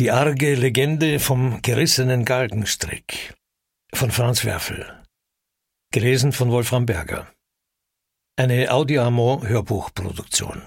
Die arge Legende vom gerissenen Galgenstrick von Franz Werfel. Gelesen von Wolfram Berger. Eine Audiamo-Hörbuchproduktion.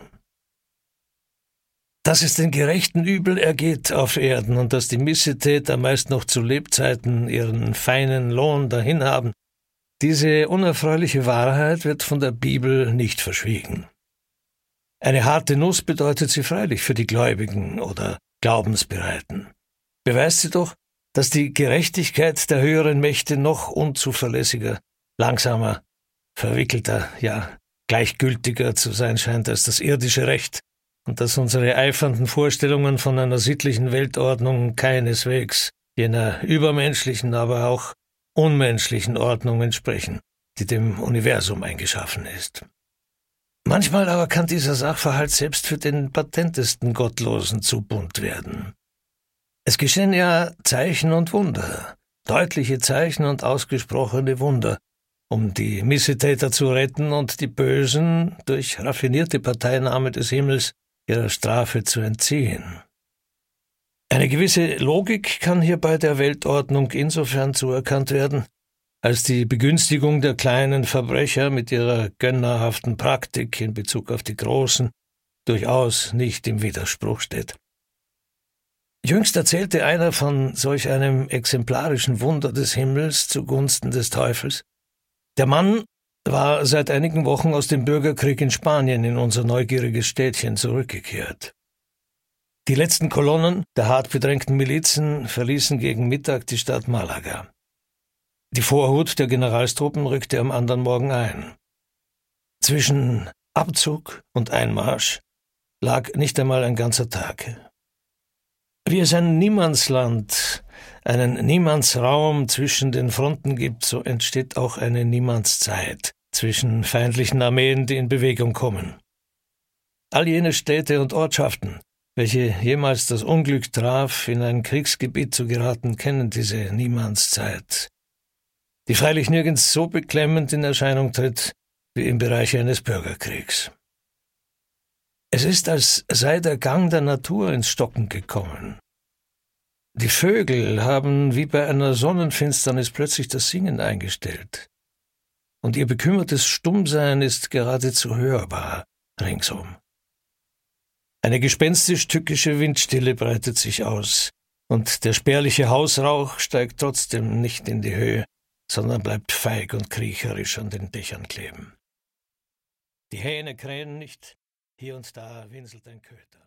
Dass es den Gerechten übel ergeht auf Erden und dass die Missetäter meist noch zu Lebzeiten ihren feinen Lohn dahin haben, diese unerfreuliche Wahrheit wird von der Bibel nicht verschwiegen. Eine harte Nuss bedeutet sie freilich für die Gläubigen oder Glaubensbereiten. Beweist sie doch, dass die Gerechtigkeit der höheren Mächte noch unzuverlässiger, langsamer, verwickelter, ja gleichgültiger zu sein scheint als das irdische Recht und dass unsere eifernden Vorstellungen von einer sittlichen Weltordnung keineswegs jener übermenschlichen, aber auch unmenschlichen Ordnung entsprechen, die dem Universum eingeschaffen ist. Manchmal aber kann dieser Sachverhalt selbst für den patentesten Gottlosen zu bunt werden. Es geschehen ja Zeichen und Wunder, deutliche Zeichen und ausgesprochene Wunder, um die Missetäter zu retten und die Bösen durch raffinierte Parteinahme des Himmels ihrer Strafe zu entziehen. Eine gewisse Logik kann hier bei der Weltordnung insofern zuerkannt werden, als die Begünstigung der kleinen Verbrecher mit ihrer gönnerhaften Praktik in Bezug auf die Großen durchaus nicht im Widerspruch steht. Jüngst erzählte einer von solch einem exemplarischen Wunder des Himmels zugunsten des Teufels. Der Mann war seit einigen Wochen aus dem Bürgerkrieg in Spanien in unser neugieriges Städtchen zurückgekehrt. Die letzten Kolonnen der hart bedrängten Milizen verließen gegen Mittag die Stadt Malaga. Die Vorhut der Generalstruppen rückte am anderen Morgen ein. Zwischen Abzug und Einmarsch lag nicht einmal ein ganzer Tag. Wie es ein Niemandsland, einen Niemandsraum zwischen den Fronten gibt, so entsteht auch eine Niemandszeit zwischen feindlichen Armeen, die in Bewegung kommen. All jene Städte und Ortschaften, welche jemals das Unglück traf, in ein Kriegsgebiet zu geraten, kennen diese Niemandszeit, die freilich nirgends so beklemmend in Erscheinung tritt wie im Bereich eines Bürgerkriegs. Es ist, als sei der Gang der Natur ins Stocken gekommen. Die Vögel haben wie bei einer Sonnenfinsternis plötzlich das Singen eingestellt, und ihr bekümmertes Stummsein ist geradezu hörbar ringsum. Eine gespenstisch-tückische Windstille breitet sich aus, und der spärliche Hausrauch steigt trotzdem nicht in die Höhe, sondern bleibt feig und kriecherisch an den Dächern kleben. Die Hähne krähen nicht, hier und da winselt ein Köter.